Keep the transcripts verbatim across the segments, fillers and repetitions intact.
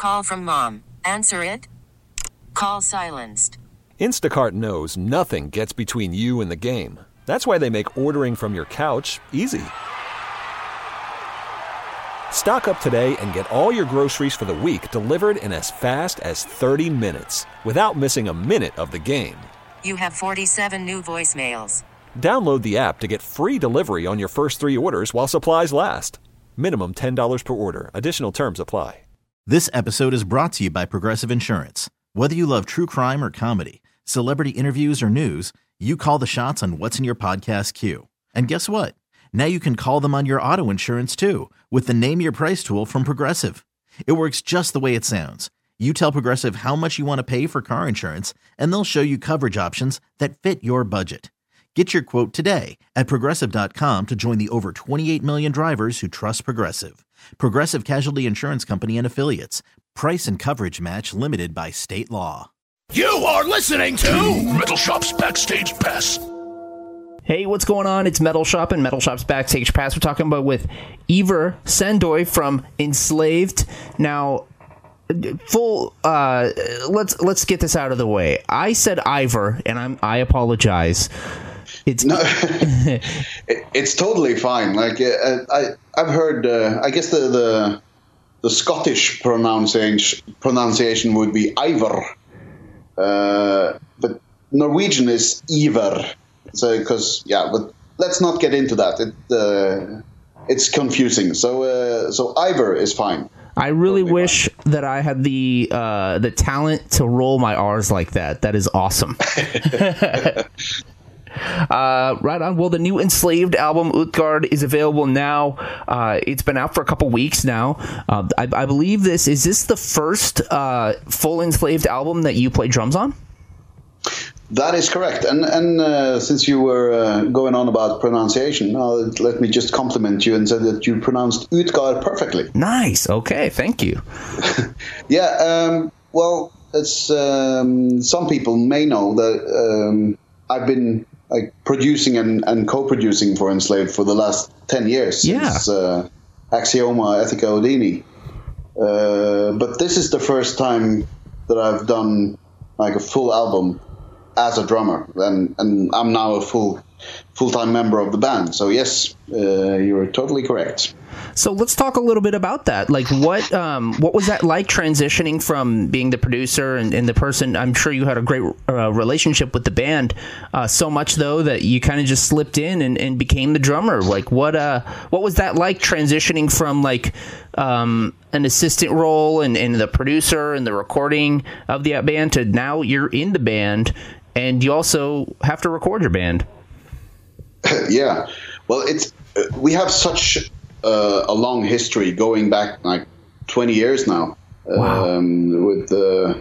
call from mom. Answer it. Call silenced. Instacart knows nothing gets between you and the game. That's why they make ordering from your couch easy. Stock up today and get all your groceries for the week delivered in as fast as thirty minutes without missing a minute of the game. You have forty-seven new voicemails. Download the app to get free delivery on your first three orders while supplies last. Minimum ten dollars per order. Additional terms apply. This episode is brought to you by Progressive Insurance. Whether you love true crime or comedy, celebrity interviews or news, you call the shots on what's in your podcast queue. And guess what? Now you can call them on your auto insurance too with the Name Your Price tool from Progressive. It works just the way it sounds. You tell Progressive how much you want to pay for car insurance, and they'll show you coverage options that fit your budget. Get your quote today at Progressive dot com to join the over twenty-eight million drivers who trust Progressive. Progressive Casualty Insurance Company and Affiliates. Price and coverage match limited by state law. You are listening to Metal Shop's Backstage Pass. Hey, what's going on? It's Metal Shop and Metal Shop's Backstage Pass. We're talking about with Ivar Sandoy from Enslaved. Now, full. Uh, let's let's get this out of the way. I said Ivar, and I'm I apologize. It's no, it, it's totally fine. Like uh, I I've heard. Uh, I guess the the the Scottish pronunciation pronunciation would be Ivar, uh, but Norwegian is Ivar. So, because yeah, but let's not get into that. It uh, it's confusing. So, uh, so Ivar is fine. I really totally wish fine. that I had the uh, the talent to roll my R's like that. That is awesome. uh, right on. Well, the new Enslaved album Utgard is available now. Uh, it's been out for a couple weeks now. Uh, I, I believe this is this the first uh, full Enslaved album that you play drums on? That is correct. And and uh, since you were uh, going on about pronunciation, uh, let me just compliment you and say that you pronounced Utgard perfectly. Nice. Okay. Thank you. yeah. Um, well, it's um, some people may know that um, I've been like producing and, and co-producing for Enslaved for the last ten years. Yeah. Since uh, Axioma Ethica Odini. Uh, but this is the first time that I've done like a full album as a drummer, and and I'm now a full full-time member of the band. So yes, uh, you're totally correct. So let's talk a little bit about that. Like, what um, what was that like transitioning from being the producer and, and the person? I'm sure you had a great uh, relationship with the band, uh, so much though that you kind of just slipped in and, and became the drummer. Like, what uh, what was that like transitioning from like um, an assistant role and, and the producer and the recording of the band to now you're in the band and you also have to record your band? Yeah, well, it's uh, we have such uh, a long history going back like twenty years now. Wow. Um, with uh,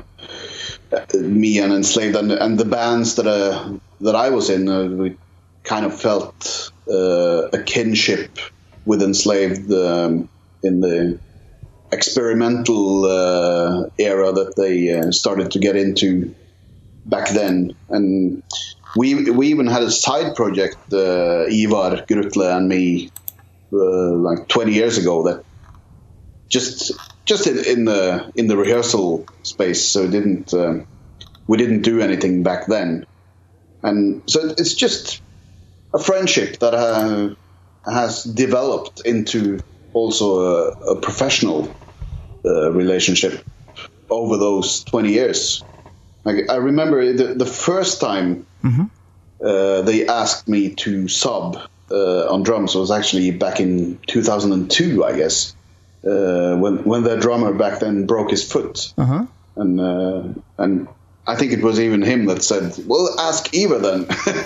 me and Enslaved and, and the bands that uh, that I was in, uh, we kind of felt uh, a kinship with Enslaved um, in the experimental uh, era that they uh, started to get into back then. And we we even had a side project, uh, Ivar Grutle and me, uh, like twenty years ago. That just just in, in the in the rehearsal space. So didn't um, we didn't do anything back then, and so it's just a friendship that uh, has developed into also a, a professional uh, relationship over those twenty years. Like, I remember the, the first time mm-hmm. uh, they asked me to sub uh, on drums was actually back in two thousand two, I guess, uh, when when the drummer back then broke his foot, uh-huh. and uh, and I think it was even him that said, "Well, ask Ivar then."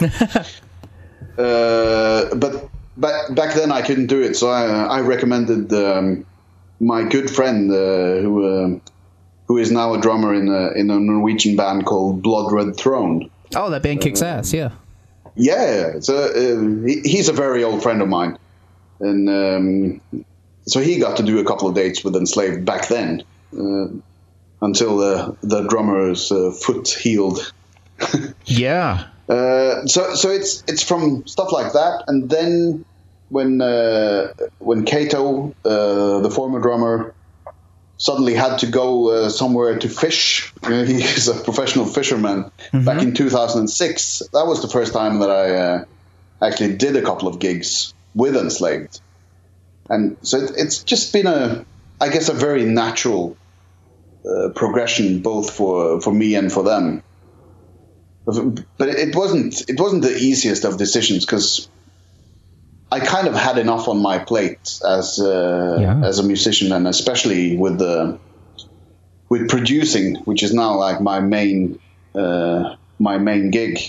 uh, but back back then I couldn't do it, so I I recommended um, my good friend uh, who. Uh, who is now a drummer in a in a Norwegian band called Blood Red Throne. Oh, that band kicks uh, ass, yeah. Yeah, so uh, he, he's a very old friend of mine, and um, so he got to do a couple of dates with Enslaved back then, uh, until the the drummer's uh, foot healed. Yeah. Uh, so so it's it's from stuff like that, and then when uh, when Kato, uh, the former drummer, suddenly had to go uh, somewhere to fish. You know, he's a professional fisherman. Mm-hmm. Back in two thousand six, that was the first time that I uh, actually did a couple of gigs with Enslaved. And so it, it's just been a, I guess, a very natural uh, progression, both for, for me and for them. But it wasn't it wasn't the easiest of decisions, because I kind of had enough on my plate as uh, yeah. as a musician, and especially with the with producing, which is now like my main uh, my main gig.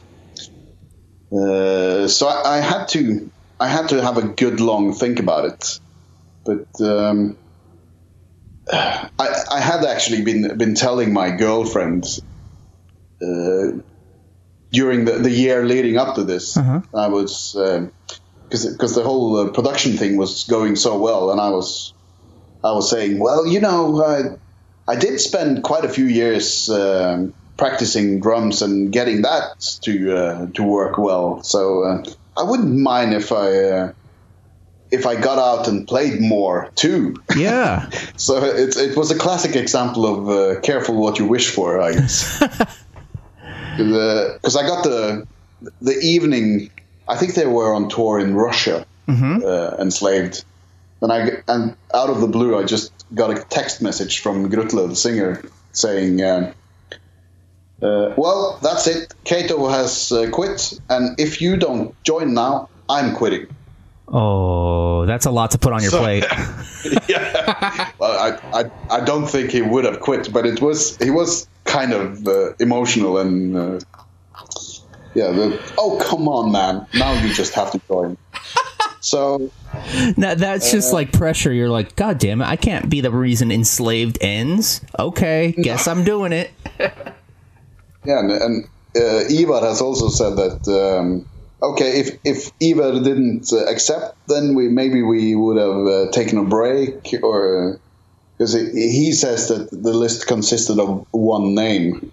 Uh, so I, I had to I had to have a good long think about it. But um, I, I had actually been been telling my girlfriend uh, during the, the year leading up to this. Uh-huh. I was because uh, because the whole uh, production thing was going so well, and I was I was saying, well, you know, I, I did spend quite a few years um, practicing drums and getting that to uh, to work well. So uh, I wouldn't mind if I. Uh, if I got out and played more too. Yeah. So it's it was a classic example of uh, careful what you wish for, I guess. Because uh, I got the the evening, I think they were on tour in Russia, mm-hmm. uh, Enslaved. And I and out of the blue, I just got a text message from Grutle, the singer, saying, uh, uh, well, that's it. Kato has uh, quit. And if you don't join now, I'm quitting. Oh, that's a lot to put on your so, plate. Yeah, well, I, I, I don't think he would have quit, but it was he was kind of uh, emotional and uh, yeah. The, oh, come on, man! Now you just have to join. So now that's just uh, like pressure. You're like, God damn it! I can't be the reason Enslaved ends. Okay, guess no. I'm doing it. Yeah, and, and uh, Ivar has also said that. Um, Okay, if if Ivar didn't uh, accept, then we maybe we would have uh, taken a break, or because uh, he says that the list consisted of one name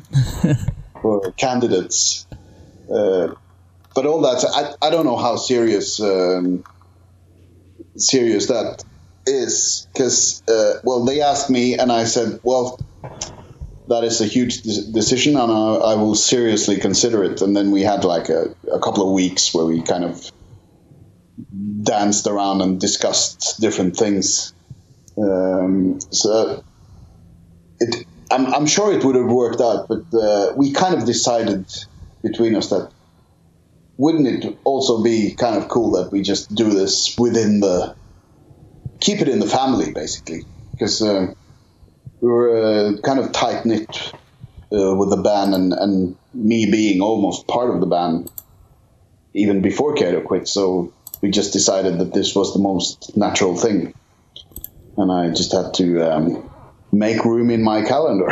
for candidates. Uh, but all that, I I don't know how serious um, serious that is, because uh, well, they asked me and I said, well, that is a huge de- decision, and I, I will seriously consider it. And then we had like a, a couple of weeks where we kind of danced around and discussed different things. Um, so it, I'm, I'm sure it would have worked out, but uh, we kind of decided between us that wouldn't it also be kind of cool that we just do this within the, keep it in the family, basically, because. Uh, We were uh, kind of tight-knit uh, with the band, and, and me being almost part of the band even before Kato quit. So we just decided that this was the most natural thing. And I just had to um, make room in my calendar.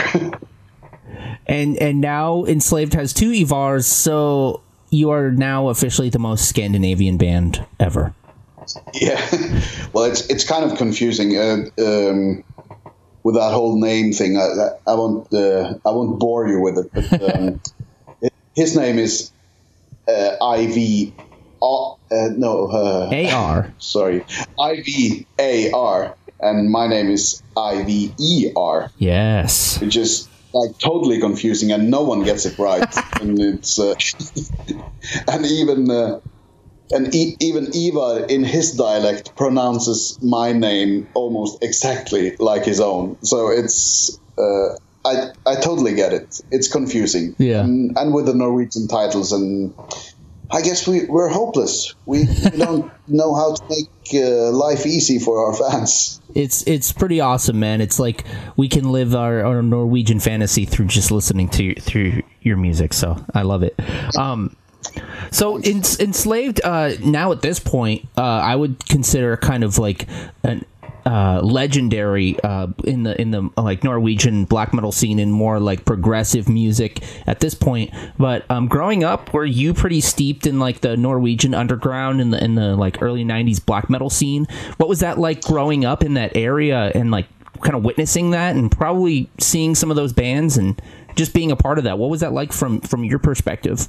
and and now Enslaved has two Ivars, so you are now officially the most Scandinavian band ever. Yeah. Well, it's, it's kind of confusing. Uh, um, With that whole name thing, I, I won't uh, I won't bore you with it. But um, his name is uh, I V uh, no uh, A R. Sorry, I V A R, and my name is I V E R. Yes, which is like totally confusing, and no one gets it right. And it's uh, and even. Uh, And e- even Ivar, in his dialect, pronounces my name almost exactly like his own. So it's, uh, I I totally get it. It's confusing. Yeah. And, and with the Norwegian titles, and I guess we, we're hopeless. We, we don't know how to make uh, life easy for our fans. It's it's pretty awesome, man. It's like we can live our, our Norwegian fantasy through just listening to through your music. So I love it. Um, So in, Enslaved uh, now at this point, uh, I would consider kind of like an uh, legendary uh, in the in the like Norwegian black metal scene and more like progressive music at this point. But um, growing up, were you pretty steeped in like the Norwegian underground in the in the like early nineties black metal scene? What was that like growing up in that area and like kind of witnessing that and probably seeing some of those bands and just being a part of that? What was that like from from your perspective?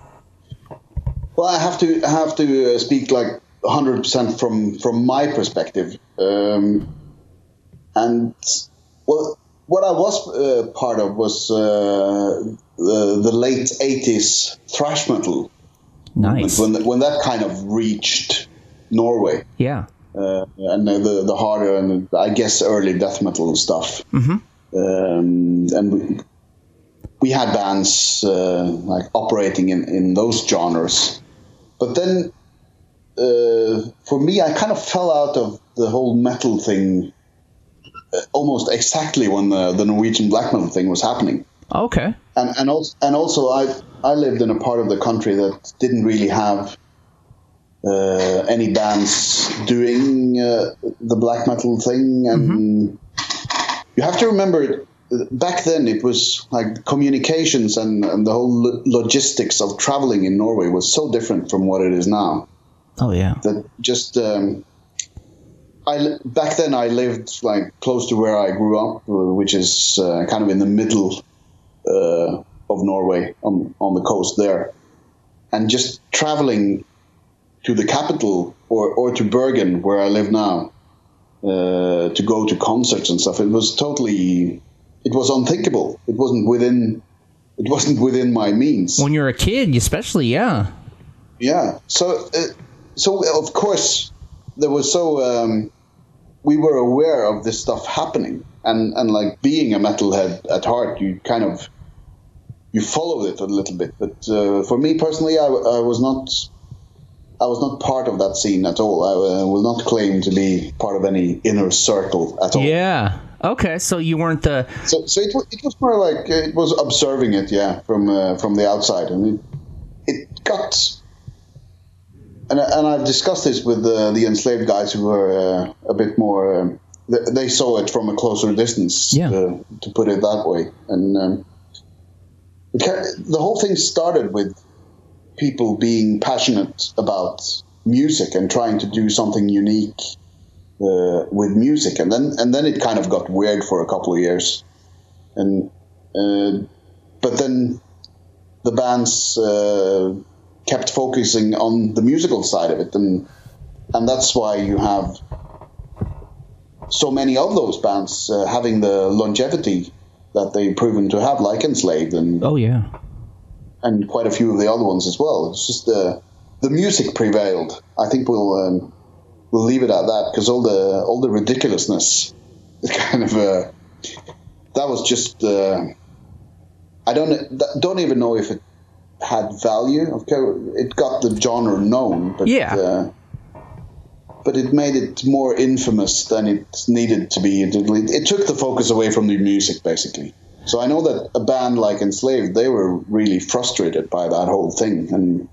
Well, I have to I have to uh, speak like one hundred percent from from my perspective, um, and Well, what I was uh, part of was uh, the, the late eighties thrash metal. Nice. When, when that kind of reached Norway. Yeah. Uh, and the, the harder and I guess early death metal stuff. Mm-hmm. Um, and we, we had bands uh, like operating in, in those genres. But then uh, for me, I kind of fell out of the whole metal thing almost exactly when the, the Norwegian black metal thing was happening. Okay. And and also, and also I I lived in a part of the country that didn't really have uh, any bands doing uh, the black metal thing. And mm-hmm. you have to remember, back then it was like communications and, and the whole lo- logistics of traveling in Norway was so different from what it is now. Oh, yeah. That just... Um, I, back then I lived like close to where I grew up, which is uh, kind of in the middle uh, of Norway on, on the coast there. And just traveling to the capital or, or to Bergen, where I live now, uh, to go to concerts and stuff, it was totally, it was unthinkable. It wasn't within, it wasn't within my means. When you're a kid, especially, yeah. Yeah. So, uh, so of course, there was so um, we were aware of this stuff happening, and, and like being a metalhead at heart, you kind of you followed it a little bit. But uh, for me personally, I, I was not I was not part of that scene at all. I uh, will not claim to be part of any inner circle at all. Yeah. Okay. So you weren't the. So so it it was more like uh, it was observing it, yeah, from uh, from the outside, and it it got. And, and I've discussed this with uh, the enslaved guys who were uh, a bit more. Um, th- they saw it from a closer distance, yeah. uh, to put it that way. And um, it ca- the whole thing started with people being passionate about music and trying to do something unique uh, with music, and then and then it kind of got weird for a couple of years. And uh, but then the bands. Uh, kept focusing on the musical side of it, and and that's why you have so many of those bands uh, having the longevity that they've proven to have, like Enslaved, and oh yeah, and quite a few of the other ones as well. It's just the uh, the music prevailed. I think we'll um, we'll leave it at that, because all the all the ridiculousness is kind of uh, that was just uh, I don't don't even know if it had value. Okay, it got the genre known, but yeah. uh, but it made it more infamous than it needed to be. It, it took the focus away from the music, basically. So I know that a band like Enslaved, they were really frustrated by that whole thing, and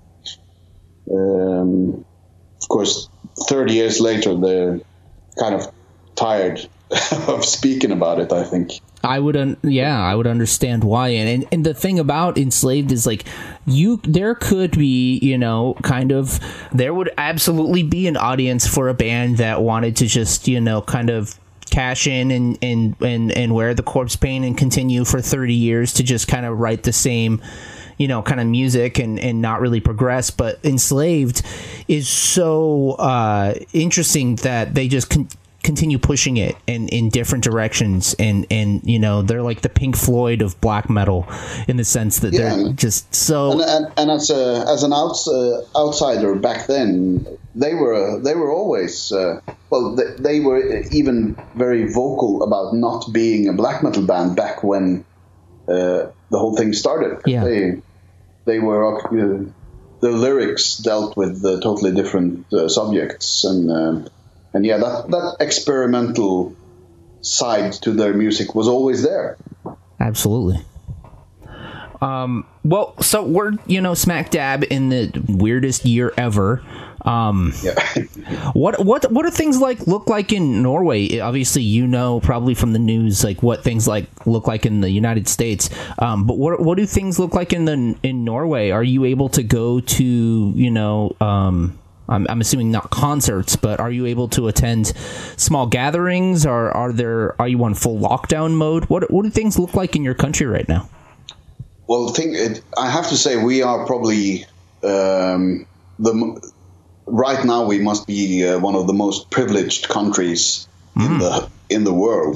um, of course, thirty years later, they're kind of tired of speaking about it, I think. I would, un- yeah, I would understand why. And, and and the thing about Enslaved is, like, you, there could be, you know, kind of, there would absolutely be an audience for a band that wanted to just, you know, kind of cash in and and and, and wear the corpse paint and continue for thirty years to just kind of write the same, you know, kind of music and, and not really progress. But Enslaved is so uh, interesting that they just con- continue pushing it in, in different directions, and, and you know, they're like the Pink Floyd of black metal in the sense that yeah, they're just so. And, and, and as a as an outs, uh, outsider back then, they were uh, they were always uh, well, they, they were even very vocal about not being a black metal band back when uh, the whole thing started. Yeah. They they were uh, the lyrics dealt with uh, totally different uh, subjects, and. Uh, And yeah, that, that experimental side to their music was always there. Absolutely. Um, well, so we're, you know, smack dab in the weirdest year ever. Um, yeah. what what what do things like look like in Norway? Obviously, you know, probably from the news, like what things like look like in the United States. Um, but what what do things look like in the in Norway? Are you able to go to, you know, um, I'm, I'm assuming not concerts, but are you able to attend small gatherings, or are there are you on full lockdown mode? What what do things look like in your country right now? Well, think it, I have to say we are probably um, the right now we must be uh, one of the most privileged countries mm. in the in the world.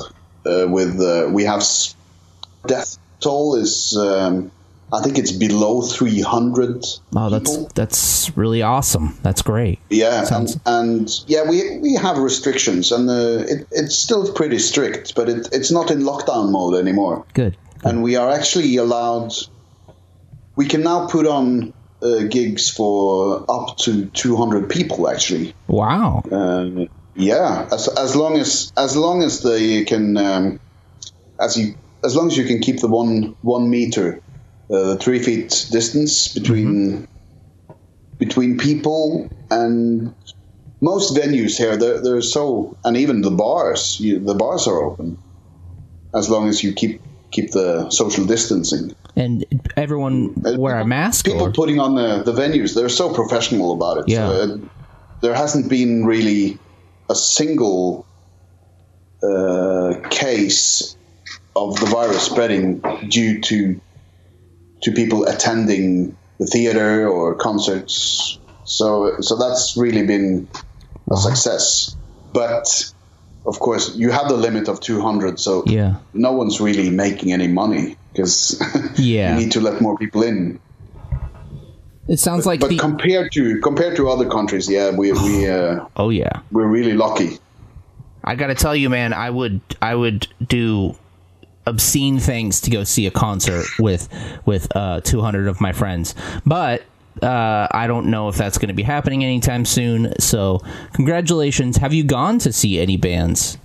uh, with uh, we have s- death toll is um, I think it's below three hundred. Wow, that's people. that's really awesome. That's great. Yeah, Sounds- and, and yeah, we we have restrictions, and uh, it, it's still pretty strict, but it, it's not in lockdown mode anymore. Good. And we are actually allowed. We can now put on uh, gigs for up to two hundred people. Actually, Wow. uh, yeah, as as long as as long as they can, um, as you as long as you can keep the one one meter, uh, the three feet distance between mm-hmm. between people, and most venues here they're, they're so, and even the bars, you, the bars are open as long as you keep keep the social distancing. And everyone Uh, wear a people- mask? People or? putting on the, the venues, they're so professional about it. Yeah. Uh, there hasn't been really a single uh, case of the virus spreading due to to people attending the theater or concerts. So so that's really been a success. But of course, you have the limit of two hundred, so Yeah. no one's really making any money because Yeah. you need to let more people in. It sounds like But the... compared to compared to other countries, yeah, we we uh, Oh, yeah. we're really lucky. I got to tell you, man, I would I would do obscene things to go see a concert with with uh, two hundred of my friends. But uh, I don't know if that's going to be happening anytime soon. So congratulations. Have you gone to see any bands?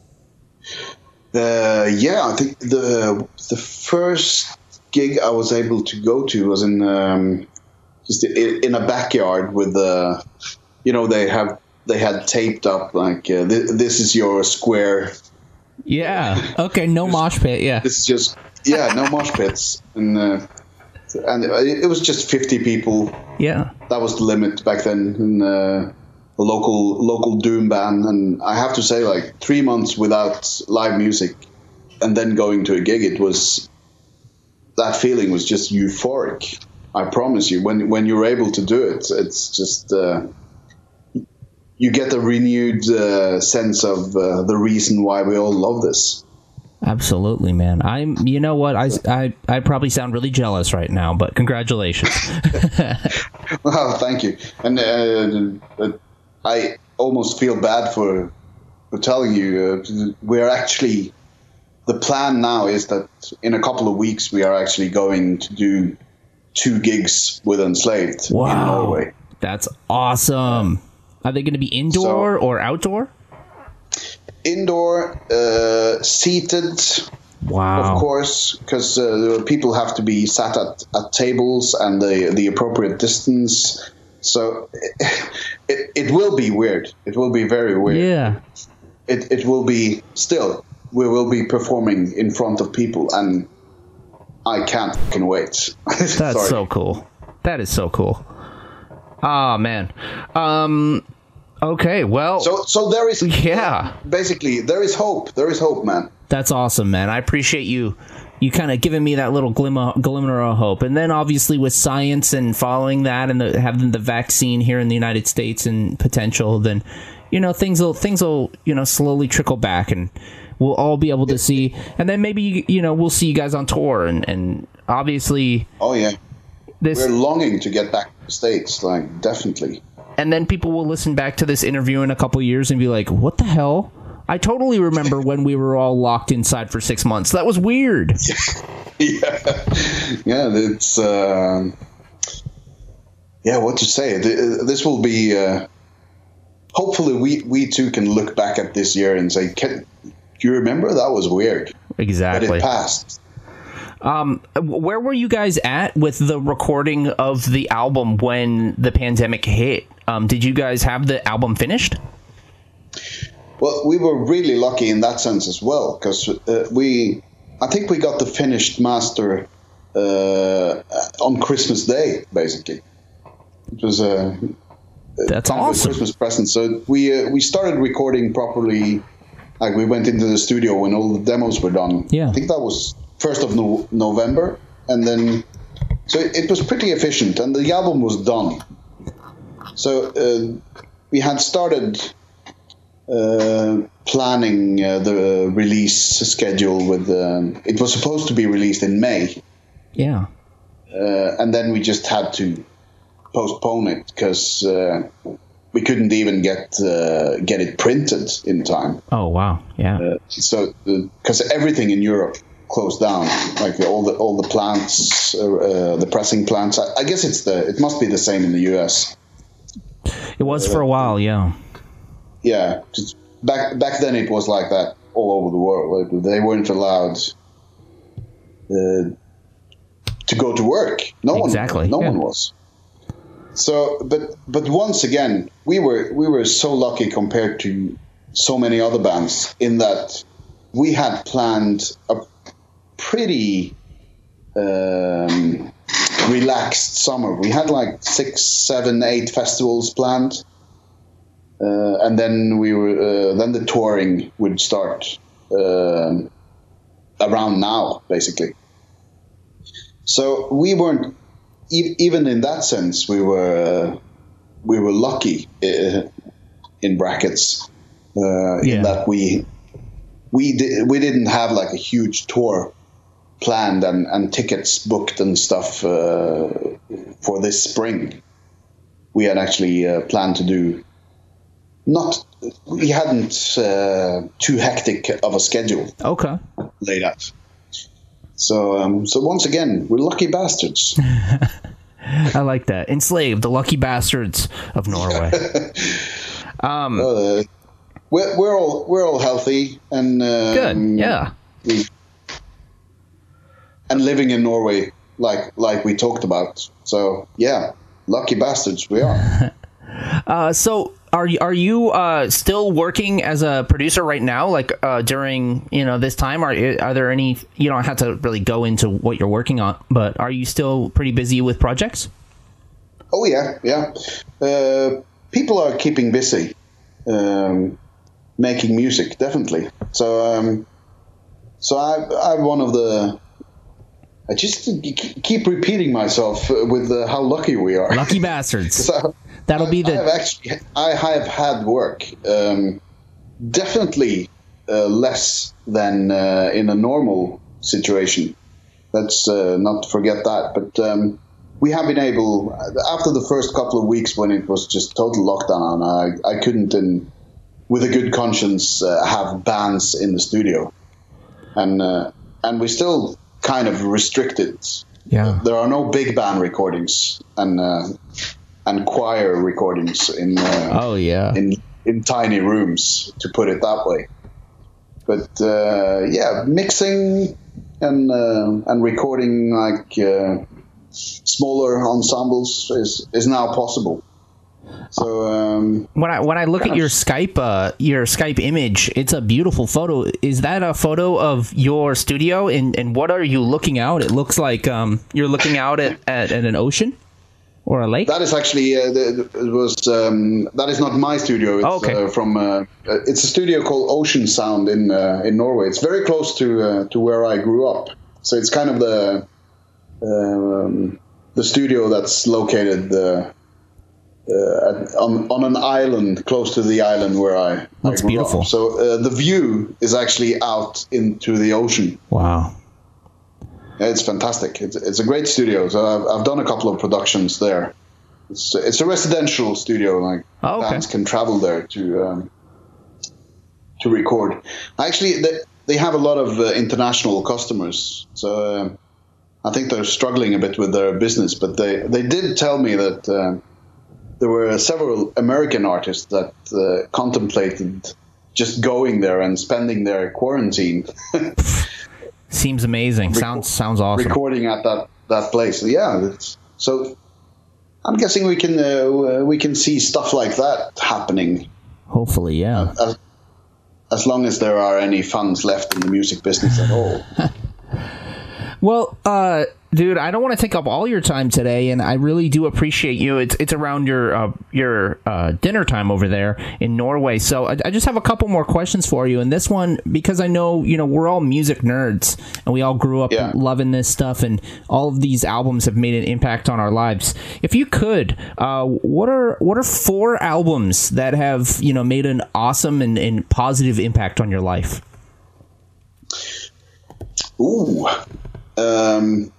Uh, yeah, I think the the first gig I was able to go to was in um, just in, in a backyard with the, you know, they have they had taped up like uh, th- this is your square. Yeah. Okay. No mosh pit. Yeah. This is just yeah, no mosh pits, and uh, and it, it was just fifty people. Yeah. That was the limit back then in uh, the local local doom band, and I have to say, like three months without live music, and then going to a gig, it was that feeling was just euphoric. I promise you, when when you're able to do it, it's just uh, you get a renewed uh, sense of uh, the reason why we all love this. Absolutely, man. I'm. You know what? I, I, I probably sound really jealous right now, but congratulations. Well, thank you. And uh, I almost feel bad for for telling you uh, we're actually the plan now is that in a couple of weeks we are actually going to do two gigs with Enslaved Wow. in Norway. That's awesome. Are they going to be indoor So- or outdoor? Indoor, uh, seated, Wow. of course, because uh, people have to be sat at, at tables and the the appropriate distance. So it, it will be weird. It will be very weird. Yeah. It it will be still. We will be performing in front of people, and I can't fucking wait. That's Sorry. so cool. That is so cool. Ah, man. Um. Okay. Well. So so there is Yeah. basically there is hope. There is hope, man. That's awesome, man. I appreciate you. You kind of giving me that little glimmer, glimmer of hope, and then obviously with science and following that, and the, having the vaccine here in the United States and potential, then you know things will things will you know slowly trickle back, and we'll all be able to see, and then maybe you know we'll see you guys on tour, and and obviously Oh yeah, this, we're longing to get back to the States, like definitely. and then people will listen back to this interview in a couple years and be like, "What the hell? I totally remember when we were all locked inside for six months. That was weird." yeah, yeah, it's uh, yeah. What to say? Th- This will be. Uh, hopefully, we we too can look back at this year and say, can, "Do you remember that was weird?" But Exactly. it passed. Um, where were you guys at with the recording of the album when the pandemic hit? Um, did you guys have the album finished? Well, we were really lucky in that sense as well, because uh, we, I think we got the finished master uh, on Christmas Day, basically. It was a, That's kind of a awesome. Christmas present. So we uh, we started recording properly. Like we went into the studio when all the demos were done. Yeah. I think that was first of no- November, and then so it, it was pretty efficient, and the album was done. So uh, we had started. Uh, planning uh, the release schedule. With um, it was supposed to be released in May. Yeah. Uh, and then we just had to postpone it because uh, we couldn't even get uh, get it printed in time. Oh wow! Yeah. Uh, so because uh, everything in Europe closed down, like all the all the plants, uh, uh, the pressing plants. I, I guess it's the it must be the same in the U S. It was for a while, yeah. Yeah, just back back then it was like that all over the world. Like, they weren't allowed uh, to go to work. No exactly. one, no yeah. one was. So, but but once again, we were we were so lucky compared to so many other bands in that we had planned a pretty um, relaxed summer. We had like six, seven, eight festivals planned, uh, and then we were uh, then the touring would start uh, around now, basically. So we weren't. Even in that sense, we were uh, we were lucky uh, in brackets uh, yeah. in that we we di- we didn't have like a huge tour planned and, and tickets booked and stuff uh, for this spring. We had actually uh, planned to do not we hadn't uh, too hectic of a schedule. Okay. Laid out. So, um, so once again, we're lucky bastards. I like that. Enslaved, the lucky bastards of Norway. um, uh, we're, we're all we're all healthy and um, good. Yeah. We, and living in Norway, like like we talked about. So yeah, lucky bastards we are. uh, so. Are you are you uh, still working as a producer right now? Like uh, during you know this time, are are there any? You don't have to really go into what you're working on, but are you still pretty busy with projects? Oh yeah, yeah. Uh, people are keeping busy, um, making music definitely. So um, so I I'm one of the. I just keep repeating myself with uh, how lucky we are. Lucky bastards. so, That'll be the. I have actually, I have had work, um, definitely uh, less than uh, in a normal situation. Let's uh, not forget that. But um, we have been able, after the first couple of weeks when it was just total lockdown, I, I couldn't, in, with a good conscience, uh, have bands in the studio, and uh, and we still kind of restricted. Yeah, there are no big band recordings, and. Uh, and choir recordings in uh, oh yeah in in tiny rooms, to put it that way. But uh, yeah, mixing and uh, and recording like uh, smaller ensembles is is now possible. So um, when I when I look at your Skype uh, your Skype image, it's a beautiful photo. Is that a photo of your studio? And and what are you looking out? It looks like um, you're looking out at, at, at an ocean. Or a lake? That is actually uh, the, it was um, that is not my studio. It's oh, okay. uh, from uh, it's a studio called Ocean Sound in uh, in Norway. It's very close to uh, to where I grew up. So it's kind of the um, the studio that's located uh, uh, at, on on an island close to the island where I. That's I grew beautiful. Up. So uh, the view is actually out into the ocean. Wow. It's fantastic. It's, it's a great studio. So I've, I've done a couple of productions there. It's, it's a residential studio. Like oh, okay. bands can travel there to um, to record. Actually, they, they have a lot of uh, international customers. So uh, I think they're struggling a bit with their business. But they, they did tell me that uh, there were several American artists that uh, contemplated just going there and spending their quarantine. Seems amazing. Sounds sounds awesome. Recording at that, that place, yeah. It's, so I'm guessing we can uh, we can see stuff like that happening. Hopefully, yeah. As, as long as there are any funds left in the music business at all. Well, uh, dude, I don't want to take up all your time today, and I really do appreciate you. It's it's around your uh, your uh, dinner time over there in Norway, so I, I just have a couple more questions for you. And this one, because I know you know we're all music nerds, and we all grew up Yeah. loving this stuff, and all of these albums have made an impact on our lives. If you could, uh, what are what are four albums that have you know made an awesome and, and positive impact on your life? Ooh. Um,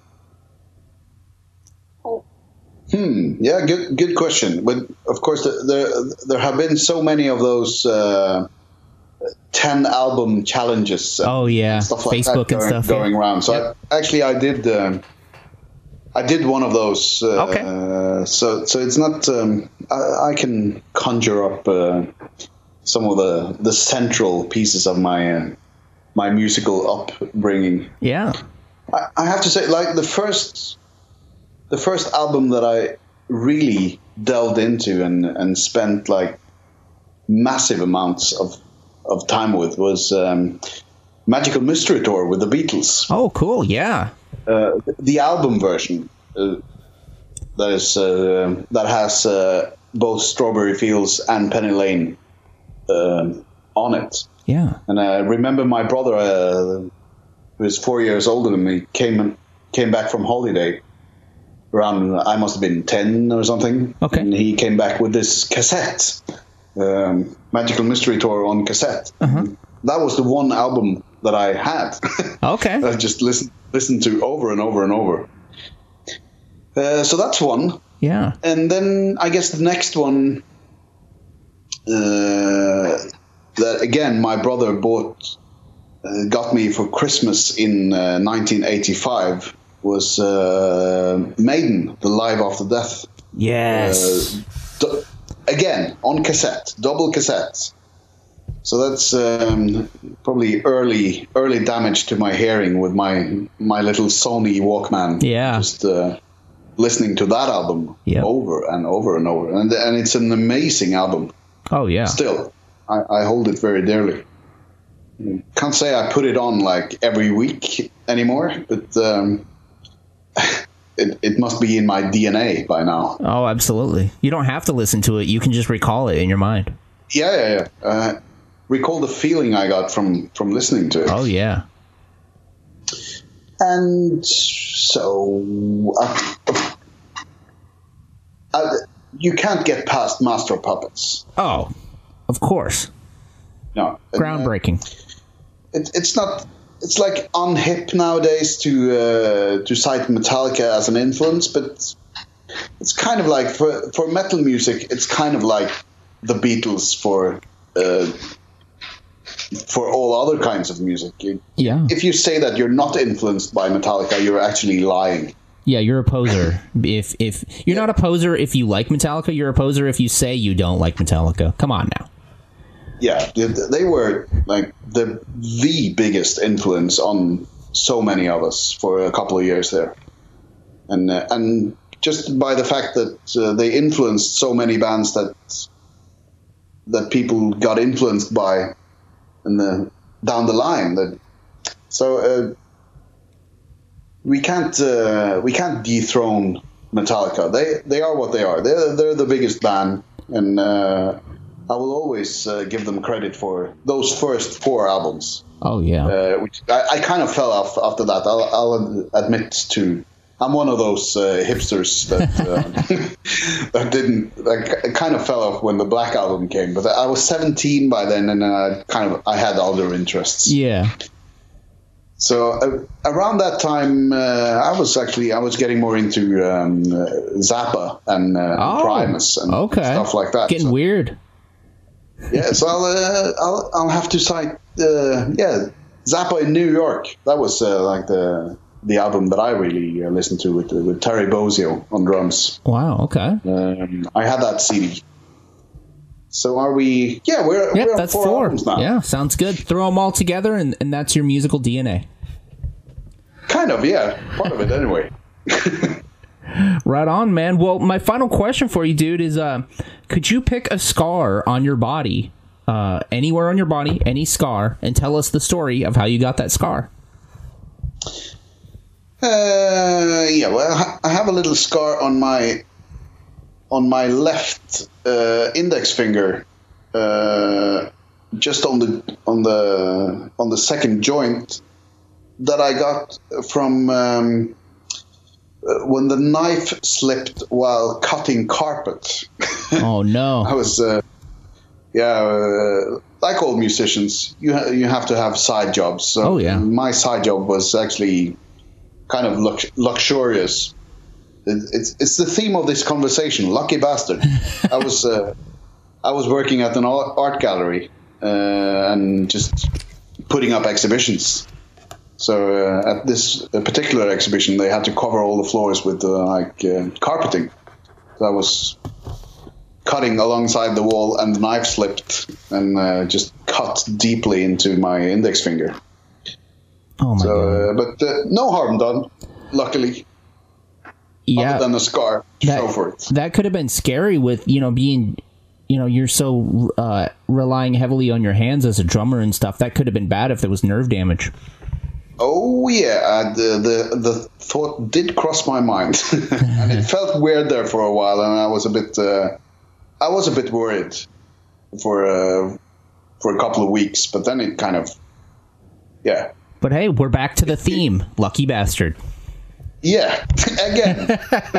hmm. Yeah. Good. Good question. But of course, there there have been so many of those uh, ten album challenges. And Oh yeah, stuff like Facebook that and going, stuff. yeah. going around. So Yep. I, actually, I did. Um, I did one of those. Uh, Okay. Uh, so so it's not. Um, I, I can conjure up uh, some of the the central pieces of my uh, my musical upbringing. Yeah. I, I have to say, like the first, the first album that I really delved into and, and spent like massive amounts of of time with was um, Magical Mystery Tour with the Beatles. Oh, cool. Yeah. Uh, the album version uh, that is uh, that has uh, both Strawberry Fields and Penny Lane um on it. Yeah. And I remember my brother, uh, who is four years older than me, came came back from holiday around, I must have been ten or something. Okay. And he came back with this cassette, um, Magical Mystery Tour on cassette. Uh-huh. That was the one album that I had. Okay. I just listened, listened to over and over and over. Uh, so that's one. Yeah. And then I guess the next one, uh, that again my brother bought, uh, got me for Christmas in uh, nineteen eighty-five, was uh, Maiden, The Live After Death. Yes. Uh, d- again, on cassette, double cassette. So that's um, probably early early damage to my hearing with my my little Sony Walkman. Yeah. Just uh, listening to that album Yep. over and over and over. And, and it's an amazing album. Oh, yeah. Still, I, I hold it very dearly. Can't say I put it on like every week anymore, but um, it, it must be in my D N A by now. Oh, absolutely. You don't have to listen to it. You can just recall it in your mind. Yeah, yeah, yeah. Uh, recall the feeling I got from, from listening to it. Oh, yeah. And so uh, uh, you can't get past Master of Puppets. Oh, of course. No, Groundbreaking. It, it's not. It's like unhip nowadays to uh, to cite Metallica as an influence, but it's kind of like for for metal music, it's kind of like the Beatles for uh, for all other kinds of music. You- Yeah. If you say that you're not influenced by Metallica, you're actually lying. Yeah, you're a poser. If if you're not a poser if you like Metallica, you're a poser if you say you don't like Metallica. Come on now. Yeah, they, they were like the the biggest influence on so many of us for a couple of years there, and uh, and just by the fact that uh, they influenced so many bands that that people got influenced by, in the down the line. That so uh, we can't uh, we can't dethrone Metallica. They they are what they are. They're they're the biggest band, and uh, I will always uh, give them credit for those first four albums. Oh, yeah. Uh, which I, I kind of fell off after that. I'll, I'll admit to. I'm one of those uh, hipsters that uh, that didn't. Like, I kind of fell off when the Black Album came, but I was seventeen by then, and I kind of I had other interests. Yeah. So uh, around that time, uh, I was actually I was getting more into um, uh, Zappa and uh, Oh, Primus and okay. stuff like that. Getting So- weird. Yeah, so I'll, uh, I'll I'll have to cite uh, yeah Zappa in New York. That was uh, like the the album that I really uh, listened to with with Terry Bozzio on drums. Wow, okay. Um, I had that C D. So are we? Yeah, we're Yep, we're on that's four, four. albums now. Yeah, sounds good. Throw them all together, and, and that's your musical D N A. Kind of, yeah, part of it anyway. Right on, man. Well, my final question for you, dude, is uh, could you pick a scar on your body, uh, anywhere on your body, any scar, and tell us the story of how you got that scar? Uh, yeah, well, I have a little scar on my on my left uh, index finger, uh, just on the on the on the second joint that I got from um, when the knife slipped while cutting carpet. Oh no! I was, uh, yeah, uh, like all musicians, you ha- you have to have side jobs. So oh yeah, my side job was actually kind of lux- luxurious. It, it's it's the theme of this conversation. Lucky bastard. I was uh, I was working at an art gallery uh, and just putting up exhibitions. So uh, at this particular exhibition, they had to cover all the floors with uh, like uh, carpeting. So I was cutting alongside the wall, and the knife slipped and uh, just cut deeply into my index finger. Oh my so, god! Uh, but uh, no harm done, luckily. Yeah, other than a scar to that, show for it. That could have been scary with, you know, being, you know, you're so uh, relying heavily on your hands as a drummer and stuff. That could have been bad if there was nerve damage. Oh yeah, uh, the the the thought did cross my mind, and it felt weird there for a while, and I was a bit, uh, I was a bit worried for uh, for a couple of weeks, but then it kind of, yeah. But hey, we're back to the theme, lucky bastard. Yeah, again,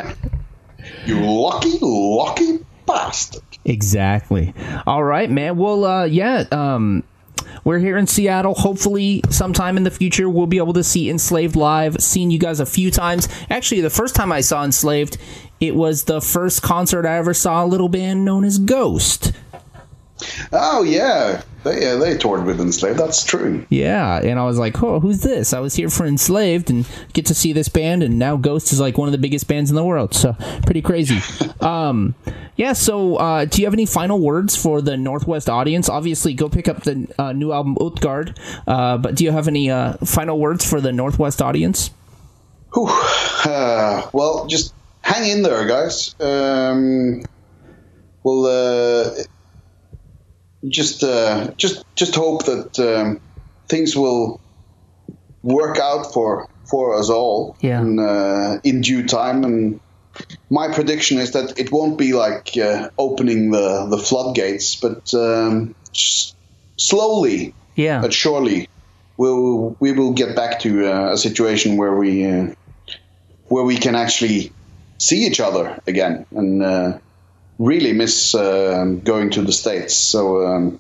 you lucky, lucky bastard. Exactly. All right, man. Well, uh, yeah. Um, we're here in Seattle. Hopefully, sometime in the future, we'll be able to see Enslaved live. Seen you guys a few times. Actually, the first time I saw Enslaved, it was the first concert I ever saw a little band known as Ghost. Oh yeah, they uh, they toured with Enslaved. That's true. Yeah, and I was like, "Oh, who's this?" I was here for Enslaved and get to see this band, and now Ghost is like one of the biggest bands in the world. So pretty crazy. um, yeah. So, uh, do you have any final words for the Northwest audience? Obviously, go pick up the uh, new album Utgard. Uh, but do you have any uh, final words for the Northwest audience? Whew. Uh, well, just hang in there, guys. Um, well. Uh, Just, uh, just, just hope that um, things will work out for for us all yeah. in, uh, in due time. And my prediction is that it won't be like uh, opening the, the floodgates, but um, s- slowly, yeah, but surely, we'll we will get back to uh, a situation where we uh, where we can actually see each other again and. Uh, really miss uh, going to the States. So um,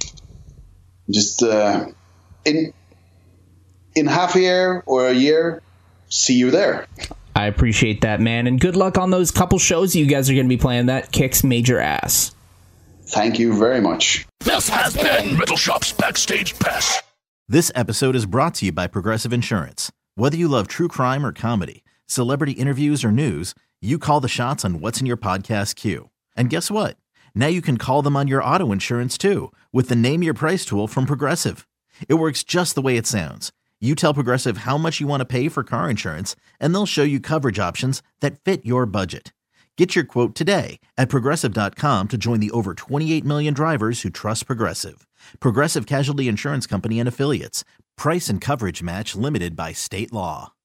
just uh, in in half a year or a year, see you there. I appreciate that, man. And good luck on those couple shows you guys are going to be playing. That kicks major ass. Thank you very much. This has been Metal Shop's Backstage Pass. This episode is brought to you by Progressive Insurance. Whether you love true crime or comedy, celebrity interviews or news, you call the shots on what's in your podcast queue. And guess what? Now you can call them on your auto insurance too with the Name Your Price tool from Progressive. It works just the way it sounds. You tell Progressive how much you want to pay for car insurance, and they'll show you coverage options that fit your budget. Get your quote today at Progressive dot com to join the over twenty-eight million drivers who trust Progressive. Progressive Casualty Insurance Company and Affiliates. Price and coverage match limited by state law.